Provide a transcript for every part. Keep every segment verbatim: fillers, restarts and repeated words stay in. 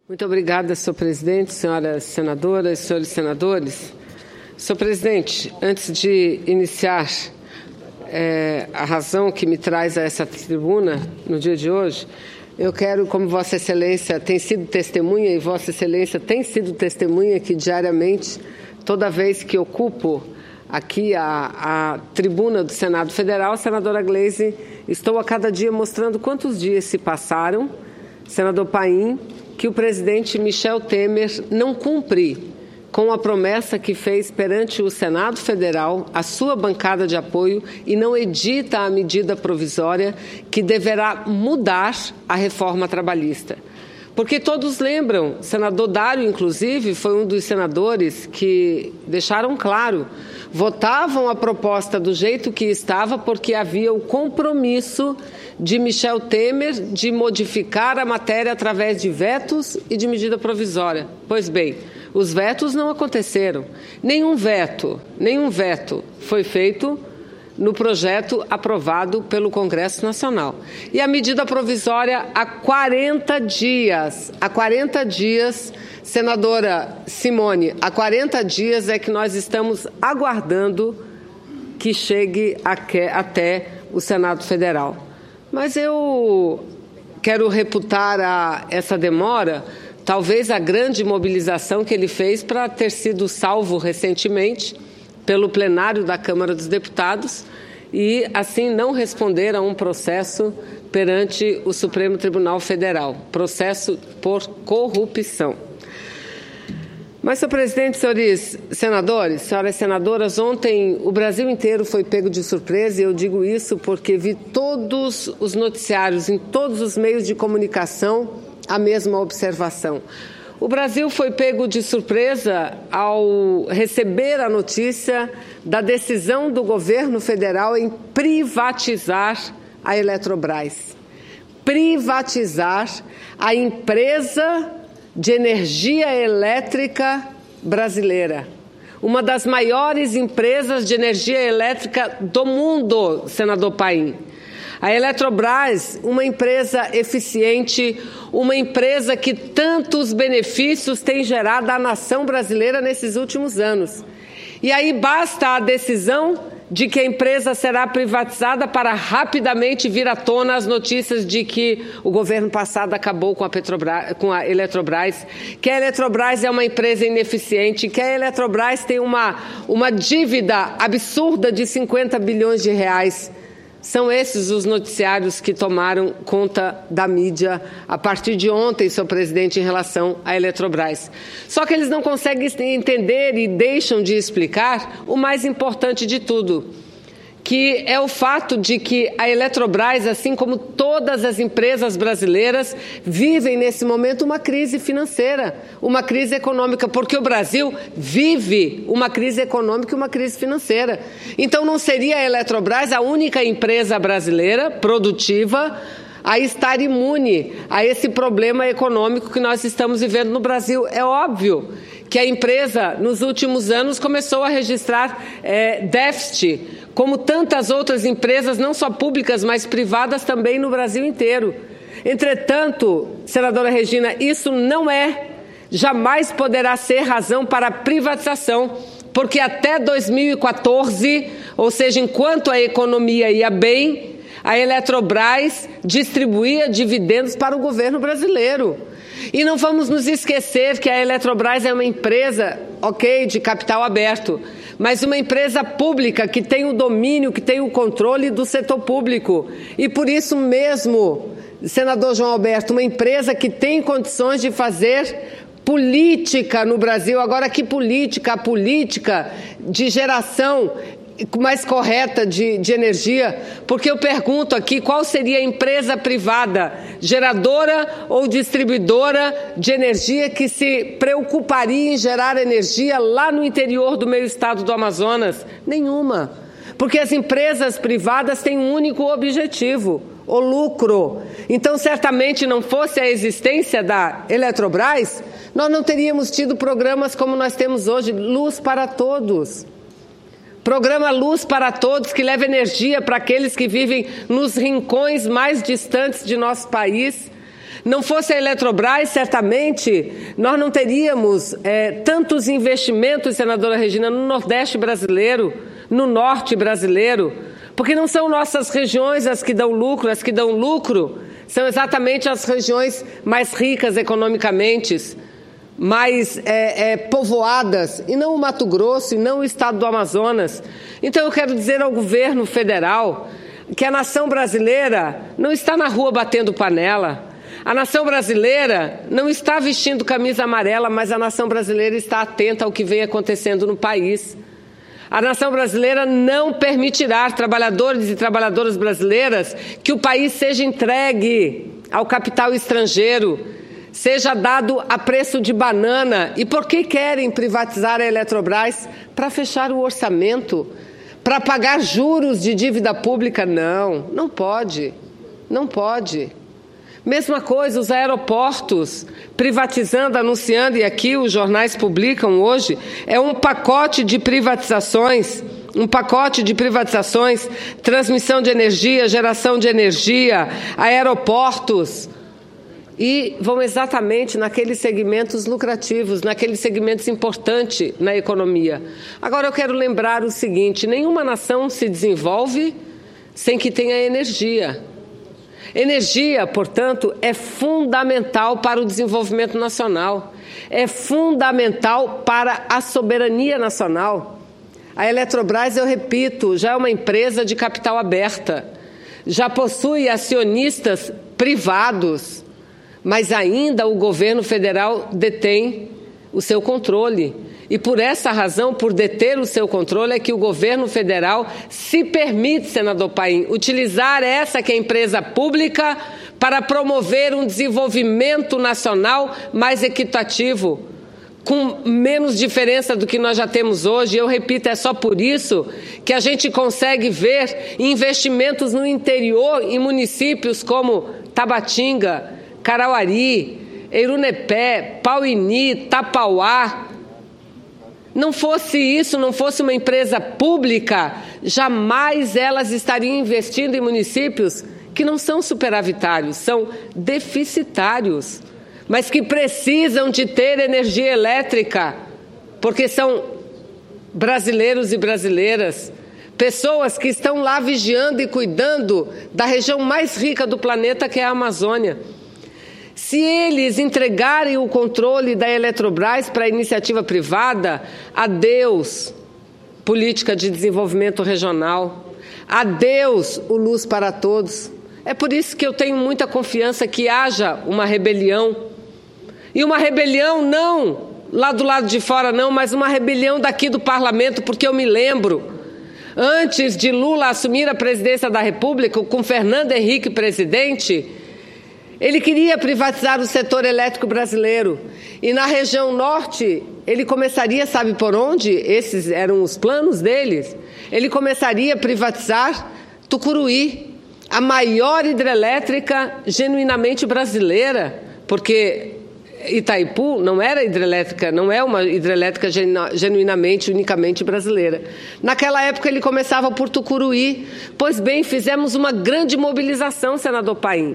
Muito obrigada, senhor presidente, senhoras senadoras, senhores senadores. Senhor presidente, antes de iniciar é, a razão que me traz a essa tribuna no dia de hoje, eu quero, como Vossa Excelência tem sido testemunha, e Vossa Excelência tem sido testemunha que diariamente, toda vez que ocupo aqui a, a tribuna do Senado Federal, senadora Gleisi, estou a cada dia mostrando quantos dias se passaram, senador Paim, que o presidente Michel Temer não cumpre com a promessa que fez perante o Senado Federal, a sua bancada de apoio, e não edita a medida provisória que deverá mudar a reforma trabalhista. Porque todos lembram, senador Dário, inclusive, foi um dos senadores que deixaram claro, votavam a proposta do jeito que estava porque havia o compromisso de Michel Temer de modificar a matéria através de vetos e de medida provisória. Pois bem, os vetos não aconteceram. Nenhum veto, nenhum veto foi feito no projeto aprovado pelo Congresso Nacional. E a medida provisória há quarenta dias, há quarenta dias, senadora Simone, há quarenta dias é que nós estamos aguardando que chegue até o Senado Federal. Mas eu quero reputar a essa demora, talvez a grande mobilização que ele fez para ter sido salvo recentemente pelo plenário da Câmara dos Deputados e, assim, não responder a um processo perante o Supremo Tribunal Federal, processo por corrupção. Mas, senhor presidente, senhores senadores, senhoras senadoras, ontem o Brasil inteiro foi pego de surpresa, e eu digo isso porque vi todos os noticiários, em todos os meios de comunicação, a mesma observação. O Brasil foi pego de surpresa ao receber a notícia da decisão do governo federal em privatizar a Eletrobras. Privatizar a empresa de energia elétrica brasileira. Uma das maiores empresas de energia elétrica do mundo, senador Paim. A Eletrobras, uma empresa eficiente, uma empresa que tantos benefícios tem gerado à nação brasileira nesses últimos anos. E aí basta a decisão de que a empresa será privatizada para rapidamente vir à tona as notícias de que o governo passado acabou com a, Petrobras, com a Eletrobras, que a Eletrobras é uma empresa ineficiente, que a Eletrobras tem uma, uma dívida absurda de cinquenta bilhões de reais. São esses os noticiários que tomaram conta da mídia a partir de ontem, senhor presidente, em relação à Eletrobras. Só que eles não conseguem entender e deixam de explicar o mais importante de tudo, que é o fato de que a Eletrobras, assim como todas as empresas brasileiras, vivem nesse momento uma crise financeira, uma crise econômica, porque o Brasil vive uma crise econômica e uma crise financeira. Então não seria a Eletrobras a única empresa brasileira produtiva a estar imune a esse problema econômico que nós estamos vivendo no Brasil. É óbvio que a empresa, nos últimos anos, começou a registrar é, déficit, como tantas outras empresas, não só públicas, mas privadas também no Brasil inteiro. Entretanto, senadora Regina, isso não é, jamais poderá ser razão para a privatização, porque até dois mil e quatorze, ou seja, enquanto a economia ia bem, a Eletrobras distribuía dividendos para o governo brasileiro. E não vamos nos esquecer que a Eletrobras é uma empresa, ok, de capital aberto, mas uma empresa pública que tem o domínio, que tem o controle do setor público. E por isso mesmo, senador João Alberto, uma empresa que tem condições de fazer política no Brasil. Agora, que política? A política de geração mais correta de, de energia, porque eu pergunto aqui qual seria a empresa privada, geradora ou distribuidora de energia, que se preocuparia em gerar energia lá no interior do meu estado do Amazonas? Nenhuma, porque as empresas privadas têm um único objetivo, o lucro. Então, certamente, não fosse a existência da Eletrobras, nós não teríamos tido programas como nós temos hoje, Luz para Todos. Programa Luz para Todos, que leva energia para aqueles que vivem nos rincões mais distantes de nosso país. Não fosse a Eletrobras, certamente, nós não teríamos é, tantos investimentos, senadora Regina, no Nordeste brasileiro, no Norte brasileiro, porque não são nossas regiões as que dão lucro, as que dão lucro são exatamente as regiões mais ricas economicamente, mais é, é, povoadas, e não o Mato Grosso, e não o estado do Amazonas. Então eu quero dizer ao governo federal que a nação brasileira não está na rua batendo panela, a nação brasileira não está vestindo camisa amarela, mas a nação brasileira está atenta ao que vem acontecendo no país. A nação brasileira não permitirá, trabalhadores e trabalhadoras brasileiras, que o país seja entregue ao capital estrangeiro, seja dado a preço de banana. E por que querem privatizar a Eletrobras? Para fechar o orçamento, para pagar juros de dívida pública? Não, não pode, não pode. Mesma coisa, os aeroportos, privatizando, anunciando, e aqui os jornais publicam hoje, é um pacote de privatizações, um pacote de privatizações, transmissão de energia, geração de energia, aeroportos, e vão exatamente naqueles segmentos lucrativos, naqueles segmentos importantes na economia. Agora eu quero lembrar o seguinte, nenhuma nação se desenvolve sem que tenha energia. Energia, portanto, é fundamental para o desenvolvimento nacional, é fundamental para a soberania nacional. A Eletrobras, eu repito, já é uma empresa de capital aberta, já possui acionistas privados, mas ainda o governo federal detém o seu controle. E por essa razão, por deter o seu controle, é que o governo federal se permite, senador Paim, utilizar essa que é empresa pública para promover um desenvolvimento nacional mais equitativo, com menos diferença do que nós já temos hoje. Eu repito, é só por isso que a gente consegue ver investimentos no interior, em municípios como Tabatinga, Carauari, Erunepé, Pauini, Tapauá. Não fosse isso, não fosse uma empresa pública, jamais elas estariam investindo em municípios que não são superavitários, são deficitários, mas que precisam de ter energia elétrica, porque são brasileiros e brasileiras, pessoas que estão lá vigiando e cuidando da região mais rica do planeta, que é a Amazônia. Se eles entregarem o controle da Eletrobras para a iniciativa privada, adeus política de desenvolvimento regional, adeus o Luz para Todos. É por isso que eu tenho muita confiança que haja uma rebelião. E uma rebelião não lá do lado de fora não, mas uma rebelião daqui do parlamento, porque eu me lembro, antes de Lula assumir a presidência da República, com Fernando Henrique presidente, ele queria privatizar o setor elétrico brasileiro. E na região norte, ele começaria, sabe por onde? Esses eram os planos deles. Ele começaria a privatizar Tucuruí, a maior hidrelétrica genuinamente brasileira, porque Itaipu não era hidrelétrica, não é uma hidrelétrica genuinamente, unicamente brasileira. Naquela época ele começava por Tucuruí. Pois bem, fizemos uma grande mobilização, senador Paim.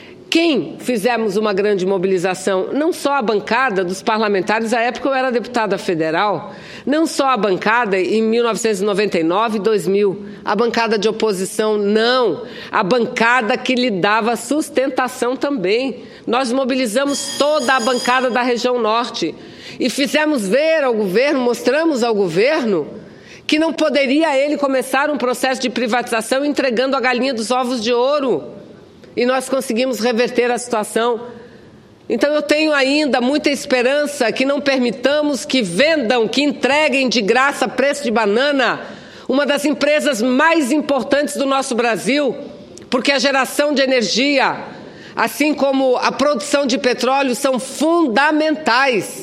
Quem fizemos uma grande mobilização? Não só a bancada dos parlamentares, à época eu era deputada federal, não só a bancada em mil novecentos e noventa e nove e dois mil, a bancada de oposição, não, a bancada que lhe dava sustentação também. Nós mobilizamos toda a bancada da região norte e fizemos ver ao governo, mostramos ao governo que não poderia ele começar um processo de privatização entregando a galinha dos ovos de ouro. E nós conseguimos reverter a situação. Então eu tenho ainda muita esperança que não permitamos que vendam, que entreguem de graça a preço de banana uma das empresas mais importantes do nosso Brasil, porque a geração de energia, assim como a produção de petróleo, são fundamentais,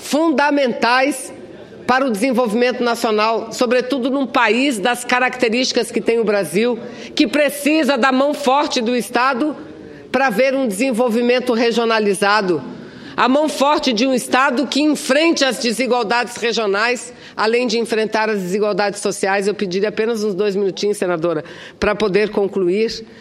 fundamentais para o desenvolvimento nacional, sobretudo num país das características que tem o Brasil, que precisa da mão forte do Estado para ver um desenvolvimento regionalizado. A mão forte de um Estado que enfrente as desigualdades regionais, além de enfrentar as desigualdades sociais. Eu pediria apenas uns dois minutinhos, senadora, para poder concluir.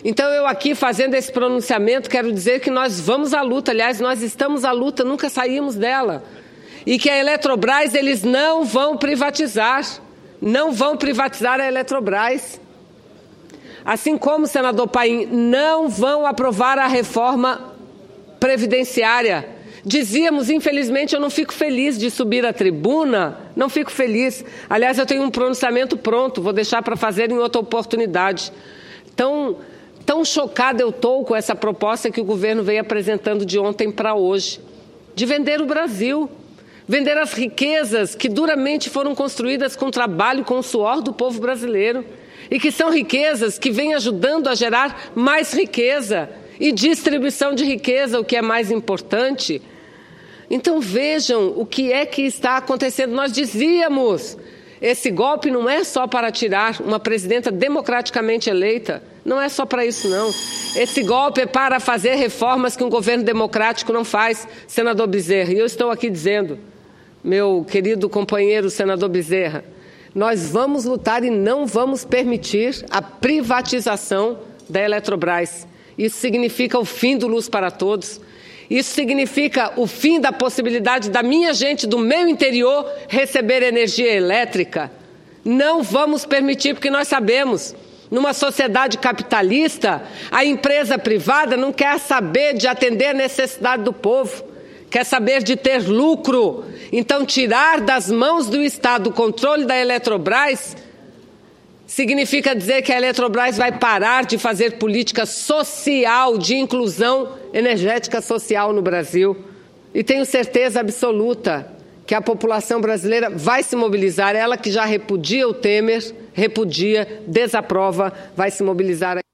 Então, eu aqui fazendo esse pronunciamento, quero dizer que nós vamos à luta. Aliás, nós estamos à luta, nunca saímos dela. E que a Eletrobras, eles não vão privatizar. Não vão privatizar a Eletrobras. Assim como, senador Paim, não vão aprovar a reforma previdenciária. Dizíamos, infelizmente, eu não fico feliz de subir à tribuna, não fico feliz. Aliás, eu tenho um pronunciamento pronto, vou deixar para fazer em outra oportunidade. Tão, tão chocada eu estou com essa proposta que o governo veio apresentando de ontem para hoje, de vender o Brasil, vender as riquezas que duramente foram construídas com trabalho, com o suor do povo brasileiro, e que são riquezas que vêm ajudando a gerar mais riqueza e distribuição de riqueza, o que é mais importante. Então vejam o que é que está acontecendo. Nós dizíamos, esse golpe não é só para tirar uma presidenta democraticamente eleita, não é só para isso não. Esse golpe é para fazer reformas que um governo democrático não faz, senador Bezerra. E eu estou aqui dizendo, meu querido companheiro senador Bezerra, nós vamos lutar e não vamos permitir a privatização da Eletrobras. Isso significa o fim do Luz para Todos. Isso significa o fim da possibilidade da minha gente do meu interior receber energia elétrica. Não vamos permitir, porque nós sabemos, numa sociedade capitalista, a empresa privada não quer saber de atender a necessidade do povo, quer saber de ter lucro. Então, tirar das mãos do Estado o controle da Eletrobras significa dizer que a Eletrobras vai parar de fazer política social, de inclusão energética social no Brasil. E tenho certeza absoluta que a população brasileira vai se mobilizar, ela que já repudia o Temer, repudia, desaprova, vai se mobilizar.